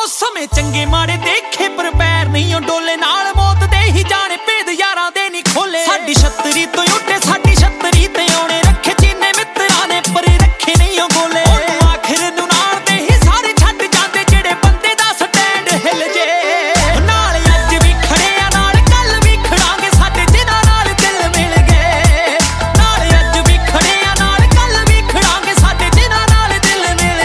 ਸਮੇਂ ਚੰਗੇ ਮਾੜੇ ਦੇਖੇ ਪਰ ਪੈਰ ਨਹੀਂ ਉਹ ਡੋਲੇ ਨਾਲ ਮੌਤ ਦੇ ਹੀ ਜਾਣੇ।